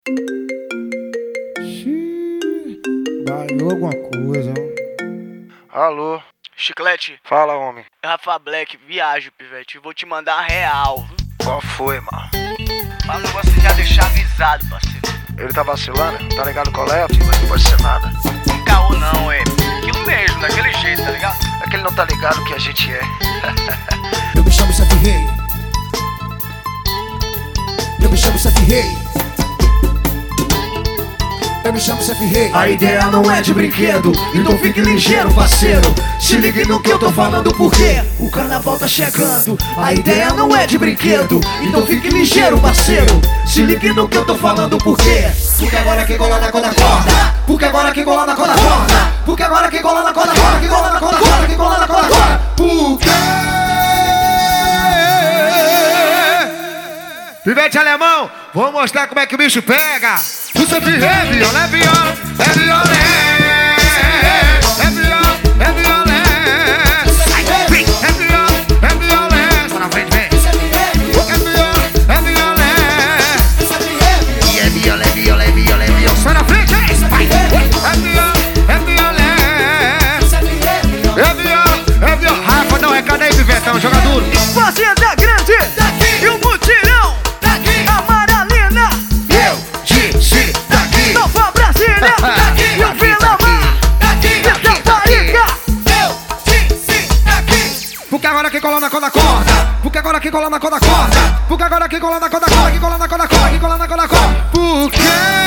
Xiii, baiou alguma coisa. Alô? Chiclete, Fala, homem. Rafa Black, viagem, pivete. Vou te mandar a real. Qual foi, mano? Mas o negócio já deixar avisado, parceiro. Ele tá vacilando? Tá ligado qual é? Não pode ser nada. Não caô não, é aquilo mesmo, daquele jeito, tá ligado? É que ele não tá ligado o que a gente é. Eu me chamo Seth Rei. Eu me chamo Seth Rei. Eu me chamo Seth Rei. A ideia não é de brinquedo, então fique ligeiro, parceiro. Se ligue no que eu tô falando, porque o carnaval tá chegando. A ideia não é de brinquedo, então fique ligeiro, parceiro. Se ligue no que eu tô falando, porque agora quem cola na corda corda. Porque agora quem cola na corda corda. Porque agora quem cola na corda corda. Quem cola na corda corda. Quem cola na corda corda. Porque Pivete alemão, vou mostrar como é que o bicho pega. O Seth Rei é viola, é viola, é viola, é viola, é viola, é viola, é viola, só na frente, vem. É viola, é viola, e é viola, é viola, é viola, é viola, só na frente, vem. É viola, é viola, é viola, é viola. Rafa, não recada aí, Pivetão, joga duro. Fazenda Grande e o mutirão Amaralina, Eu disse daqui, Nova Brasília e o Vila Mar de Taparica. porque agora quem cola na corda corda. Porque agora quem cola na corda corda. Porque agora quem cola na corda corda. Quem cola na corda corda. Quem cola na corda corda. Porque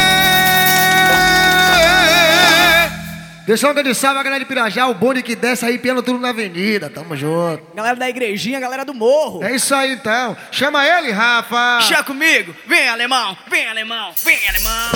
deixa eu de salve a galera de Pirajá, o bonde que desce aí piano tudo na avenida. Tamo junto. Galera da igrejinha, galera do morro. É isso aí então. Chama ele, Rafa. Chá comigo, vem alemão, vem alemão, vem alemão.